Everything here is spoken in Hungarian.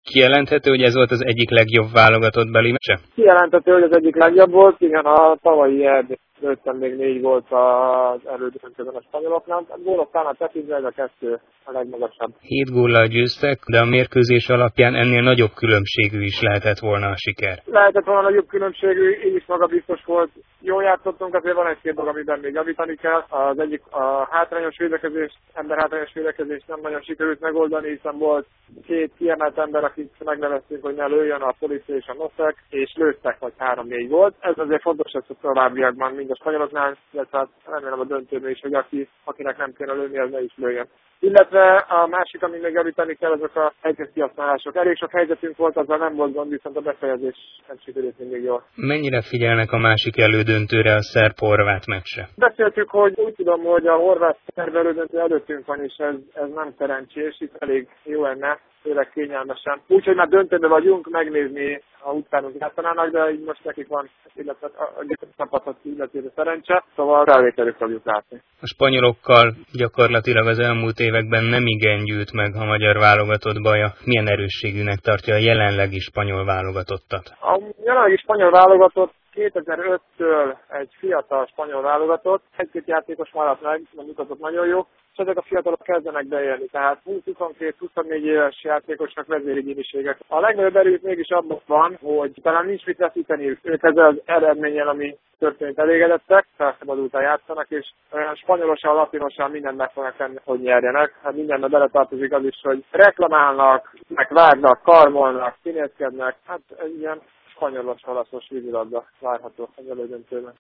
Kijelenthető, hogy ez volt az egyik legjobb válogatott beli meccse? Kijelenthető, hogy az egyik legjobb volt, igen, a tavalyi EB lőttem még 4 gólt az elődöntőben a spanyoloknak. A gólok számát tekintve ez a 2 a legmagasabb. 7 góllal győztek, de a mérkőzés alapján ennél nagyobb különbségű is lehetett volna a siker. Lehetett volna nagyobb különbségű, így is magabiztos volt. Jól játszottunk, azért van egy-két dolog, amiben még javítani kell. Az egyik a hátrányos védekezés, emberhátrányos védekezés nem nagyon sikerült megoldani, hiszen volt 2 kiemelt ember, akik megneveztünk, hogy ne lőjön, a Policia és a Noszek, és lőttek, vagy 3-4 volt. Ez azért fontos lesz a továbbiakban, mind a spanyoloknál, illetve hát remélem a döntőben is, hogy akinek nem kéne lőni, az ne is lőjön. Illetve a másik, ami még javítani kell, azok a helyzetkihasználások. Elég sok helyzetünk volt, azzal nem volt gond, viszont a befejezés nem sikerült mindig jól. Mennyire figyelnek a másik elődöntőre, a szerb-horvát meccsre? Beszéltük, hogy úgy tudom, hogy a horvát-szerb elődöntő előttünk van, és ez nem szerencsés, itt elég jó lenne, főleg kényelmesen. Úgyhogy már döntőben vagyunk, megnézni, ha utánunk játszanának, de így most nekik van, illetve a csapatot illetve szerencse, szóval rávételük fogjuk látni. A spanyolokkal gyakorlatilag az elmúlt években nem igen gyűlt meg a magyar válogatott baja. Milyen erősségűnek tartja a jelenlegi spanyol válogatottat? A jelenlegi spanyol válogatott 2005-től egy fiatal spanyol válogatott, egy-két játékos maradt meg, nem mutatott nagyon jó, és ezek a fiatalok kezdenek beélni, tehát 20-22-24 éves játékosnak vezérigényiségek. A legnagyobb erőt mégis abban van, hogy talán nincs mit veszíteniük. Ők ezzel az eredménnyel, ami történt, elégedettek, felszabadultan játszanak, és olyan spanyolosan, latinosan mindent meg fognak tenni, hogy nyerjenek. Hát mindenben beletartozik az is, hogy reklamálnak, megvágnak, karmolnak, színészkednek, hát egy ilyen spanyolos-olaszos vízilabda várható az elődöntőben.